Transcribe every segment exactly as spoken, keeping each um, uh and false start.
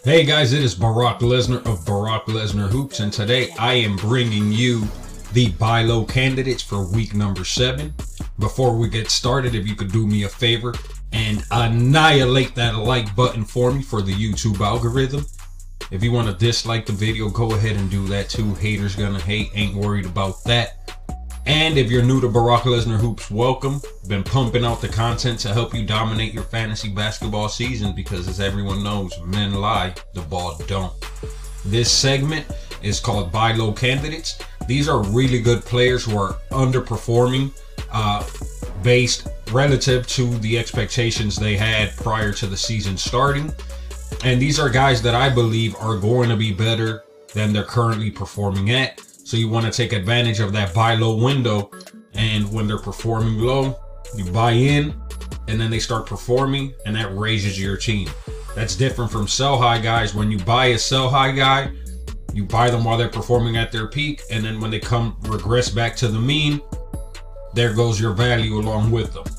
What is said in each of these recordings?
Hey guys, it is Brock Lesnar of Brock Lesnar Hoops, and today I am bringing you the buy low candidates for week number seven. Before we get started, if you could do me a favor and annihilate that like button for me for the YouTube algorithm. If you want to dislike the video, go ahead and do that too. Haters gonna hate, ain't worried about that. And if you're new to Brock Lesnar Hoops, welcome. Been pumping out the content to help you dominate your fantasy basketball season because, as everyone knows, men lie, the ball don't. This segment is called Buy Low Candidates. These are really good players who are underperforming uh, based relative to the expectations they had prior to the season starting. And these are guys that I believe are going to be better than they're currently performing at. So you want to take advantage of that buy low window, and when they're performing low, you buy in, and then they start performing, and that raises your team. That's different from sell high guys. When you buy a sell high guy, you buy them while they're performing at their peak, and then when they come regress back to the mean, there goes your value along with them.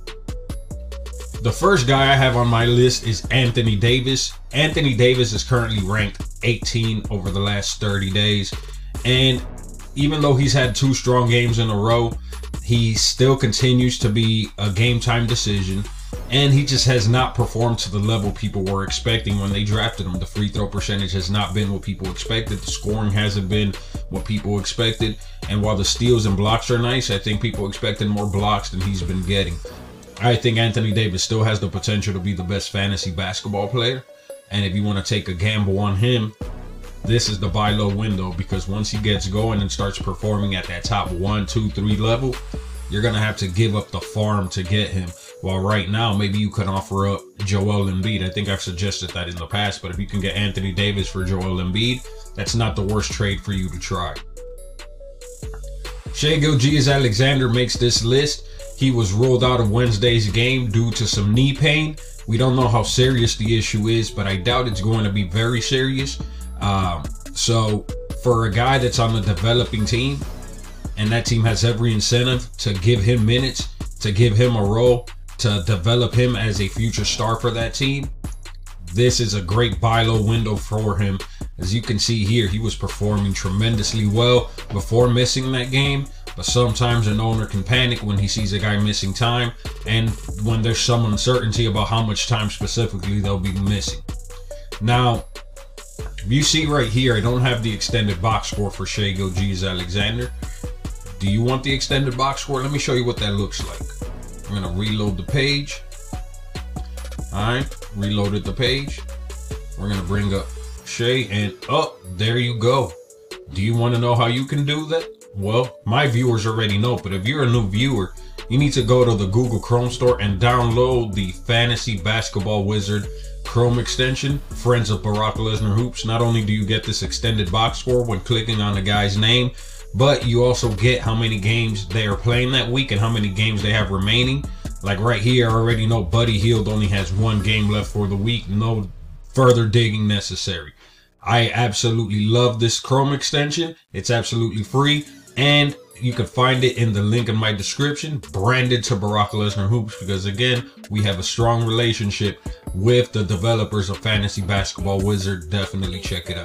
The first guy I have on my list is Anthony Davis. Anthony Davis is currently ranked eighteen over the last thirty days. And even though he's had two strong games in a row, he still continues to be a game time decision. And he just has not performed to the level people were expecting when they drafted him. The free throw percentage has not been what people expected. The scoring hasn't been what people expected. And while the steals and blocks are nice, I think people expected more blocks than he's been getting. I think Anthony Davis still has the potential to be the best fantasy basketball player. And if you want to take a gamble on him, this is the buy low window, because once he gets going and starts performing at that top one, two, three level, you're going to have to give up the farm to get him. While right now, maybe you can offer up Joel Embiid. I think I've suggested that in the past, but if you can get Anthony Davis for Joel Embiid, that's not the worst trade for you to try. Shai Gilgeous-Alexander makes this list. He was ruled out of Wednesday's game due to some knee pain. We don't know how serious the issue is, but I doubt it's going to be very serious. Um, so for a guy that's on the developing team, and that team has every incentive to give him minutes, to give him a role, to develop him as a future star for that team, this is a great buy low window for him. As you can see here, he was performing tremendously well before missing that game, but sometimes an owner can panic when he sees a guy missing time, and when there's some uncertainty about how much time specifically they'll be missing. Now, you see right here, I don't have the extended box score for Shai Gilgeous-Alexander. Do you want the extended box score? Let me show you what that looks like. I'm going to reload the page. Alright, reloaded the page. We're going to bring up Shai, and oh, there you go. Do you want to know how you can do that? Well, my viewers already know, but if you're a new viewer, you need to go to the Google Chrome store and download the Fantasy Basketball Wizard Chrome extension, Friends of Brock Lesnar Hoops. Not only do you get this extended box score when clicking on the guy's name, but you also get how many games they are playing that week and how many games they have remaining. Like right here, I already know Buddy Hield only has one game left for the week. No further digging necessary. I absolutely love this Chrome extension. It's absolutely free, and you can find it in the link in my description, branded to Brock Lesnar Hoops, because again, we have a strong relationship with the developers of Fantasy Basketball Wizard. Definitely check it out.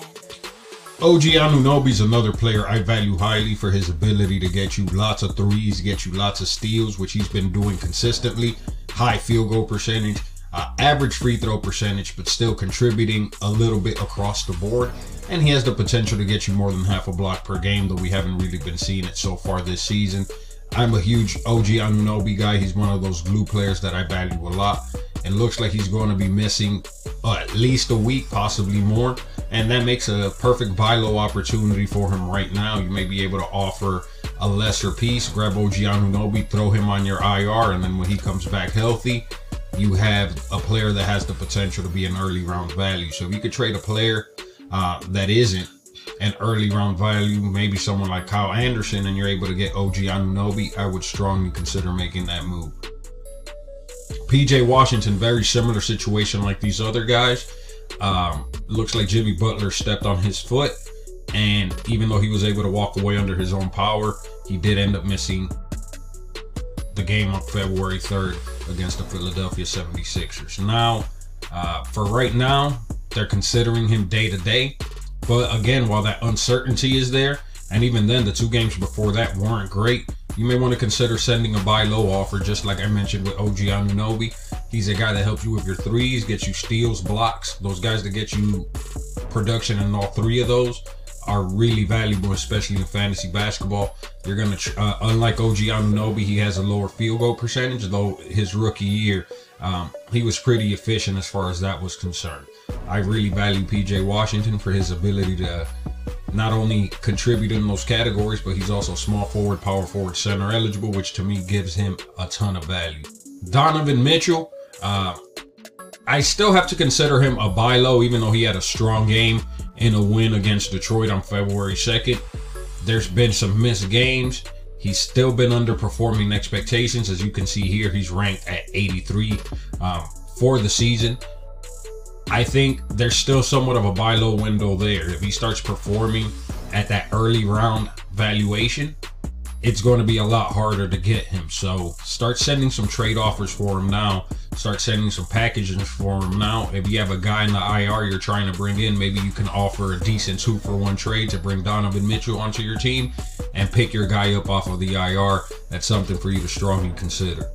O G Anunoby is another player I value highly for his ability to get you lots of threes, get you lots of steals, which he's been doing consistently. High field goal percentage, uh, average free throw percentage, but still contributing a little bit across the board. And he has the potential to get you more than half a block per game, though we haven't really been seeing it so far this season. I'm a huge O G Anunoby guy. He's one of those glue players that I value a lot. And looks like he's going to be missing uh, at least a week, possibly more. And that makes a perfect buy low opportunity for him right now. You may be able to offer a lesser piece, grab O G Anunoby, throw him on your I R, and then when he comes back healthy, you have a player that has the potential to be an early round value. So if you could trade a player uh, that isn't an early round value, maybe someone like Kyle Anderson, and you're able to get O G Anunoby, I would strongly consider making that move. P J Washington, very similar situation like these other guys. Um, looks like Jimmy Butler stepped on his foot, and even though he was able to walk away under his own power, he did end up missing the game on February third against the Philadelphia seventy-sixers. Now, uh, for right now, they're considering him day to day. But again, while that uncertainty is there, and even then, the two games before that weren't great, you may want to consider sending a buy low offer, just like I mentioned with O G Anunoby. He's a guy that helps you with your threes, gets you steals, blocks. Those guys that get you production in all three of those are really valuable, especially in fantasy basketball. You're going to, uh, unlike O G Anunoby, he has a lower field goal percentage, though his rookie year, um, he was pretty efficient as far as that was concerned. I really value P J Washington for his ability to not only contribute in those categories, but he's also small forward, power forward, center eligible, which to me gives him a ton of value. Donovan Mitchell, uh, I still have to consider him a buy low, even though he had a strong game in a win against Detroit on February second. There's been some missed games. He's still been underperforming expectations. As you can see here, he's ranked at eighty-three um, for the season. I think there's still somewhat of a buy low window there. If he starts performing at that early round valuation, it's going to be a lot harder to get him. So start sending some trade offers for him now. Start sending some packages for him now. If you have a guy in the I R you're trying to bring in, maybe you can offer a decent two for one trade to bring Donovan Mitchell onto your team and pick your guy up off of the I R. That's something for you to strongly consider.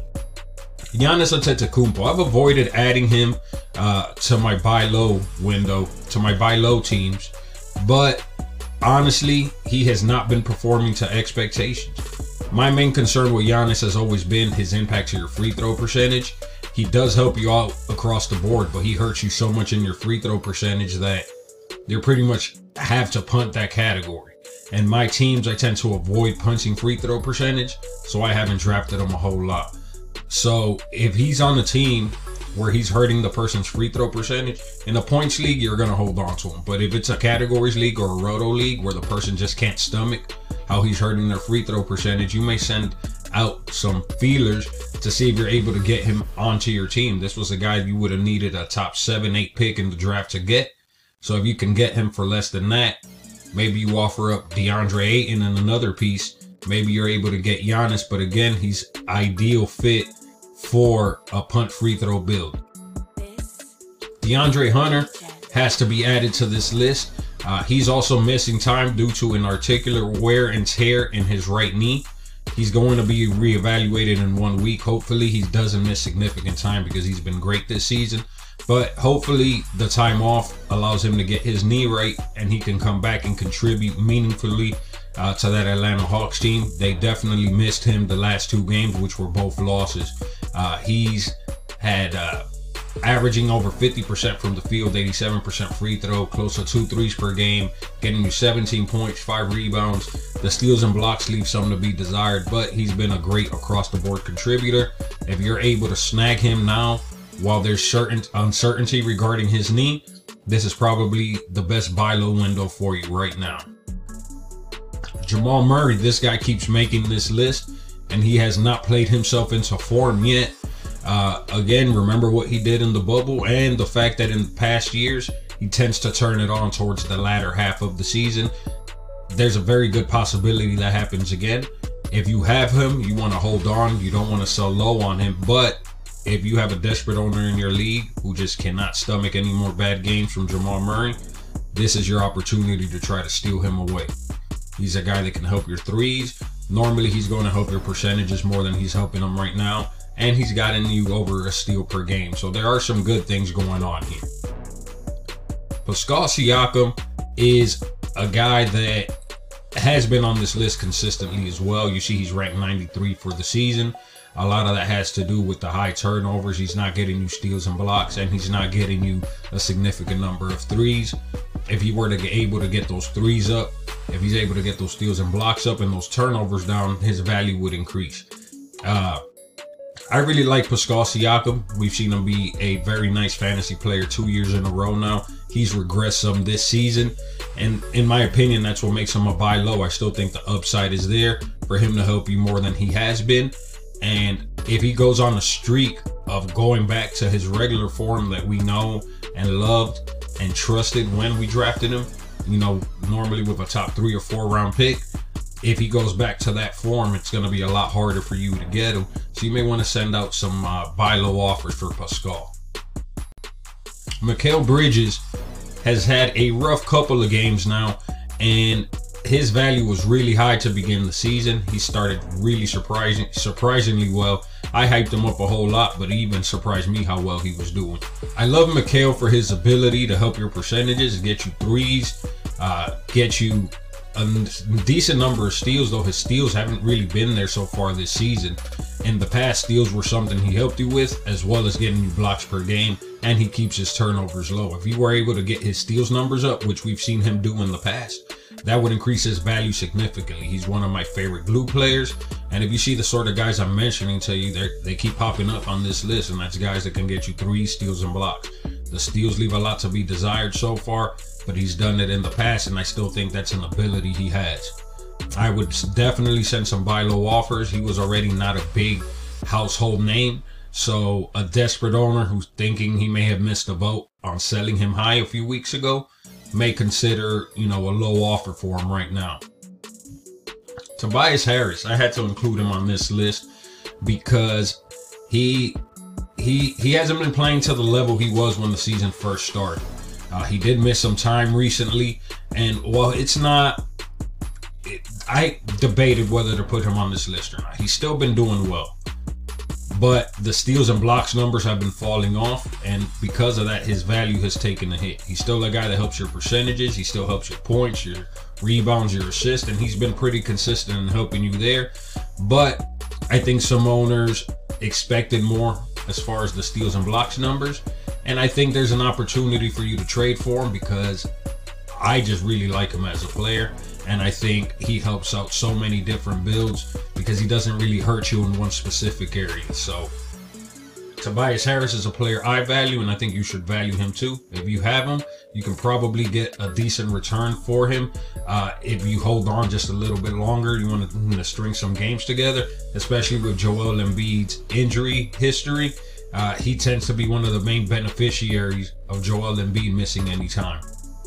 Giannis Antetokounmpo, I've avoided adding him uh, to my buy low window, to my buy low teams, but honestly, he has not been performing to expectations. My main concern with Giannis has always been his impact to your free throw percentage. He does help you out across the board, but he hurts you so much in your free throw percentage that you pretty much have to punt that category. And my teams, I tend to avoid punching free throw percentage, so I haven't drafted him a whole lot. So if he's on a team where he's hurting the person's free throw percentage, in a points league, you're going to hold on to him. But if it's a categories league or a roto league where the person just can't stomach how he's hurting their free throw percentage, you may send out some feelers to see if you're able to get him onto your team. This was a guy you would have needed a top seven, eight pick in the draft to get. So if you can get him for less than that, maybe you offer up DeAndre Ayton in another piece. Maybe you're able to get Giannis, but again, he's ideal fit for a punt free throw build. DeAndre Hunter has to be added to this list. Uh, he's also missing time due to an articular wear and tear in his right knee. He's going to be reevaluated in one week. Hopefully he doesn't miss significant time because he's been great this season. But hopefully the time off allows him to get his knee right and he can come back and contribute meaningfully Uh, to that Atlanta Hawks team. They definitely missed him the last two games, which were both losses. Uh, he's had uh, averaging over fifty percent from the field, eighty-seven percent free throw, close to two threes per game, getting you seventeen points, five rebounds. The steals and blocks leave some to be desired, but he's been a great across the board contributor. If you're able to snag him now, while there's certain uncertainty regarding his knee, this is probably the best buy low window for you right now. Jamal Murray, this guy keeps making this list and he has not played himself into form yet. Uh, again, remember what he did in the bubble and the fact that in past years, he tends to turn it on towards the latter half of the season. There's a very good possibility that happens again. If you have him, you want to hold on. You don't want to sell low on him. But if you have a desperate owner in your league who just cannot stomach any more bad games from Jamal Murray, this is your opportunity to try to steal him away. He's a guy that can help your threes. Normally, he's going to help your percentages more than he's helping them right now. And he's gotten you over a steal per game. So there are some good things going on here. Pascal Siakam is a guy that has been on this list consistently as well. You see he's ranked ninety-three for the season. A lot of that has to do with the high turnovers. He's not getting you steals and blocks, and he's not getting you a significant number of threes. If he were to get able to get those threes up, if he's able to get those steals and blocks up and those turnovers down, his value would increase. Uh, I really like Pascal Siakam. We've seen him be a very nice fantasy player two years in a row now. He's regressed some this season. And in my opinion, that's what makes him a buy low. I still think the upside is there for him to help you more than he has been. And if he goes on a streak of going back to his regular form that we know and loved and trusted when we drafted him, you know, normally with a top three or four round pick, if he goes back to that form, it's going to be a lot harder for you to get him. So you may want to send out some uh, buy low offers for Pascal. Mikal Bridges has had a rough couple of games now, and his value was really high to begin the season. He started really surprising, surprisingly well. I hyped him up a whole lot, but it even surprised me how well he was doing. I love Mikal for his ability to help your percentages, get you threes, uh, get you a decent number of steals, though his steals haven't really been there so far this season. In the past, steals were something he helped you with, as well as getting you blocks per game, and he keeps his turnovers low. If you were able to get his steals numbers up, which we've seen him do in the past, that would increase his value significantly. He's one of my favorite glue players, and if you see the sort of guys I'm mentioning to you, they they keep popping up on this list, and that's guys that can get you three steals and blocks. The steals leave a lot to be desired so far, but he's done it in the past, and I still think that's an ability he has. I would definitely send some buy low offers. He was already not a big household name, so a desperate owner who's thinking he may have missed a vote on selling him high a few weeks ago may consider, you know, a low offer for him right now. Tobias Harris, I had to include him on this list because he he he hasn't been playing to the level he was when the season first started. Uh, he did miss some time recently, and while it's not, it, I debated whether to put him on this list or not. He's still been doing well, but the steals and blocks numbers have been falling off, and because of that, his value has taken a hit. He's still a guy that helps your percentages. He still helps your points, your rebounds, your assists, and he's been pretty consistent in helping you there. But I think some owners expected more as far as the steals and blocks numbers, and I think there's an opportunity for you to trade for him because I just really like him as a player, and I think he helps out so many different builds because he doesn't really hurt you in one specific area. So Tobias Harris is a player I value, and I think you should value him too. If you have him, you can probably get a decent return for him. Uh, if you hold on just a little bit longer, you want to, you know, string some games together, especially with Joel Embiid's injury history. Uh, he tends to be one of the main beneficiaries of Joel Embiid missing any time.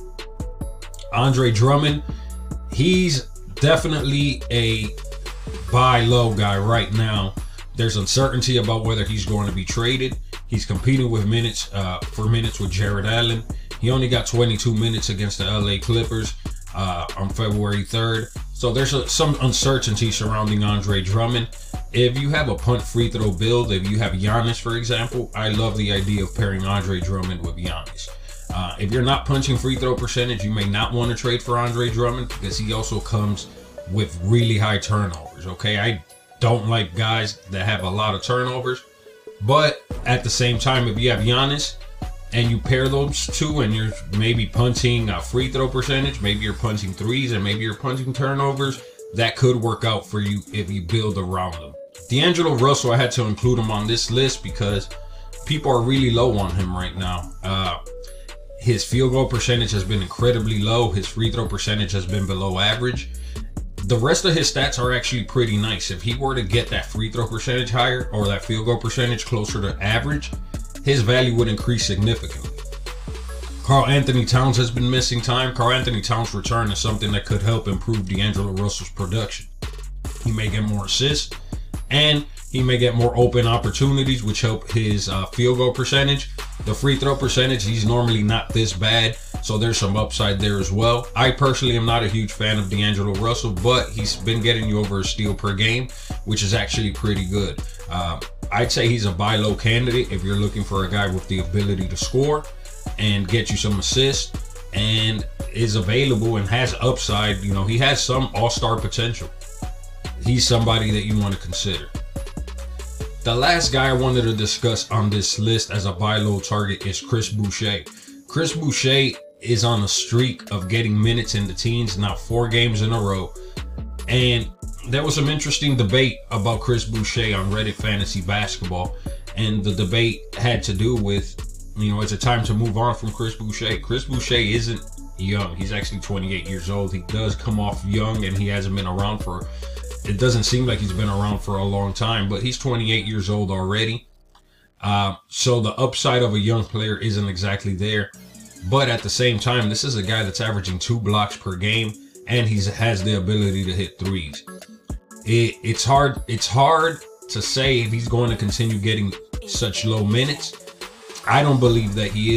Andre Drummond, he's definitely a buy low guy right now. There's uncertainty about whether he's going to be traded. He's competing with minutes uh, for minutes with Jared Allen. He only got twenty-two minutes against the L A Clippers uh, on February third. So there's a, some uncertainty surrounding Andre Drummond. If you have a punt free throw build, if you have Giannis, for example, I love the idea of pairing Andre Drummond with Giannis. Uh, if you're not punching free throw percentage, you may not want to trade for Andre Drummond because he also comes with really high turnovers. Okay, I don't like guys that have a lot of turnovers, but at the same time, if you have Giannis and you pair those two and you're maybe punting a free throw percentage, maybe you're punting threes and maybe you're punting turnovers, that could work out for you if you build around them. D'Angelo Russell, I had to include him on this list because people are really low on him right now. Uh, his field goal percentage has been incredibly low. His free throw percentage has been below average. The rest of his stats are actually pretty nice. If he were to get that free throw percentage higher or that field goal percentage closer to average, his value would increase significantly. Karl Anthony Towns has been missing time. Karl Anthony Towns' return is something that could help improve D'Angelo Russell's production. He may get more assists, and he may get more open opportunities, which help his uh, field goal percentage. The free throw percentage, he's normally not this bad, so there's some upside there as well. I personally am not a huge fan of D'Angelo Russell, but he's been getting you over a steal per game, which is actually pretty good. Uh, I'd say he's a buy low candidate if you're looking for a guy with the ability to score and get you some assists and is available and has upside. You know, he has some all-star potential. He's somebody that you want to consider. The last guy I wanted to discuss on this list as a buy low target is Chris Boucher. Chris Boucher is on a streak of getting minutes in the teens, now four games in a row. And there was some interesting debate about Chris Boucher on Reddit Fantasy Basketball. And the debate had to do with, you know, it's a time to move on from Chris Boucher. Chris Boucher isn't young. He's actually twenty-eight years old. He does come off young, and he hasn't been around for, it doesn't seem like he's been around for a long time, but he's twenty-eight years old already. Uh, so the upside of a young player isn't exactly there. But at the same time, this is a guy that's averaging two blocks per game, and he has the ability to hit threes. It, it's hard. It's hard to say if he's going to continue getting such low minutes. I don't believe that he is,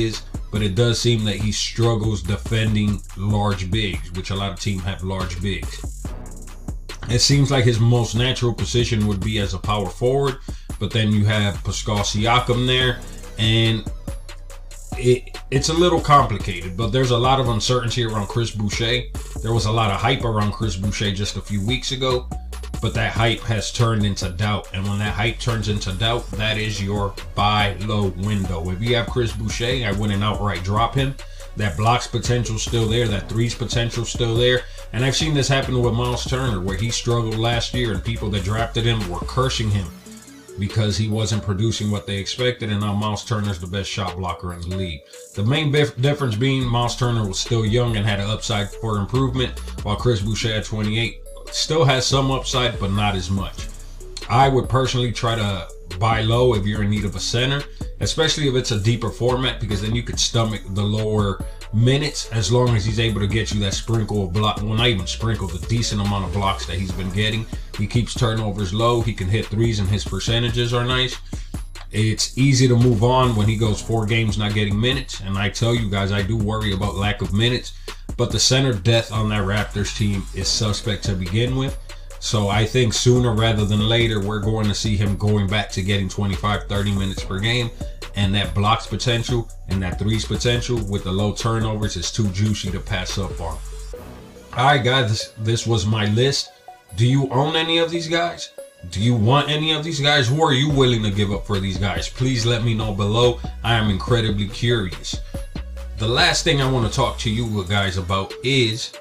but it does seem that he struggles defending large bigs, which a lot of teams have large bigs. It seems like his most natural position would be as a power forward, but then you have Pascal Siakam there, and it, it's a little complicated, but there's a lot of uncertainty around Chris Boucher. There was a lot of hype around Chris Boucher just a few weeks ago, but that hype has turned into doubt. And when that hype turns into doubt, that is your buy low window. If you have Chris Boucher, I wouldn't outright drop him. That blocks potential still there. That threes potential still there. And I've seen this happen with Miles Turner, where he struggled last year and people that drafted him were cursing him because he wasn't producing what they expected, and now Miles Turner's the best shot blocker in the league. The main bif- difference being Miles Turner was still young and had an upside for improvement, while Chris Boucher at twenty-eight still has some upside, but not as much. I would personally try to buy low if you're in need of a center, especially if it's a deeper format, because then you could stomach the lower minutes as long as he's able to get you that sprinkle of block. Well, not even sprinkle, the decent amount of blocks that he's been getting. He keeps turnovers low. He can hit threes and his percentages are nice. It's easy to move on when he goes four games not getting minutes. And I tell you guys, I do worry about lack of minutes, but the center depth on that Raptors team is suspect to begin with. So I think sooner rather than later, we're going to see him going back to getting twenty-five, thirty minutes per game. And that blocks potential and that threes potential with the low turnovers is too juicy to pass up on. All right, guys, this, this was my list. Do you own any of these guys? Do you want any of these guys? Who are you willing to give up for these guys? Please let me know below. I am incredibly curious. The last thing I want to talk to you guys about is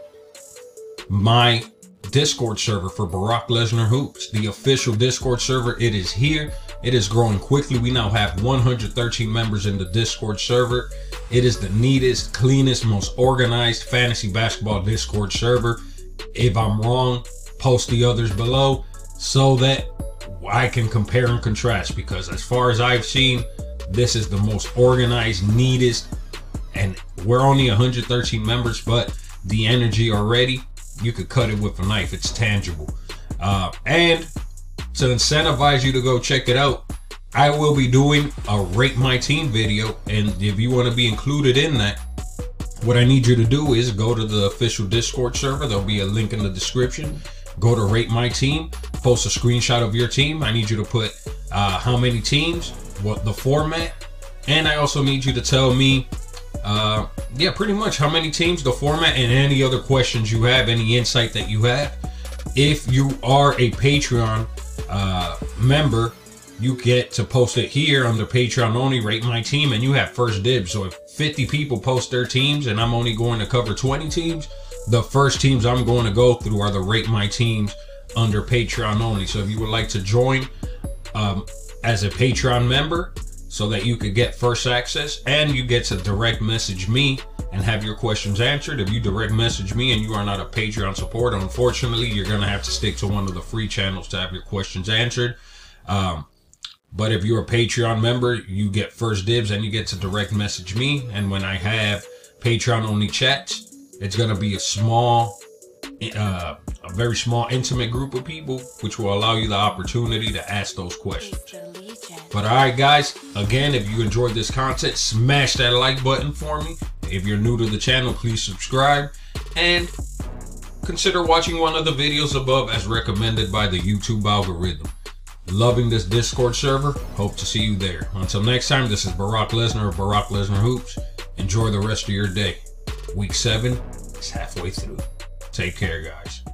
my Discord server for Brock Lesnar Hoops. The official Discord server, it is here. It is growing quickly. We now have one hundred thirteen members in the Discord server. It is the neatest, cleanest, most organized fantasy basketball Discord server. If I'm wrong, post the others below so that I can compare and contrast, because as far as I've seen, this is the most organized, neatest, and we're only one hundred thirteen members, but the energy already, you could cut it with a knife. It's tangible. Uh, and to incentivize you to go check it out, I will be doing a Rate My Team video. And if you want to be included in that, what I need you to do is go to the official Discord server. There'll be a link in the description. Go to Rate My Team, post a screenshot of your team. I need you to put uh, how many teams, what the format, and I also need you to tell me uh, yeah, pretty much how many teams, the format, and any other questions you have, any insight that you have. If you are a Patreon uh, member, you get to post it here on the Patreon only, Rate My Team, and you have first dibs. So if fifty people post their teams and I'm only going to cover twenty teams, the first teams I'm going to go through are the Rate My Teams under Patreon only. So if you would like to join um, as a Patreon member so that you could get first access and you get to direct message me and have your questions answered. If you direct message me and you are not a Patreon supporter, unfortunately, you're going to have to stick to one of the free channels to have your questions answered. Um, but if you're a Patreon member, you get first dibs and you get to direct message me. And when I have Patreon only chats, it's going to be a small, uh, a very small, intimate group of people, which will allow you the opportunity to ask those questions. But all right, guys, again, if you enjoyed this content, smash that like button for me. If you're new to the channel, please subscribe and consider watching one of the videos above as recommended by the YouTube algorithm. Loving this Discord server. Hope to see you there. Until next time, this is Brock Lesnar of Brock Lesnar Hoops. Enjoy the rest of your day. Week seven is halfway through. Take care, guys.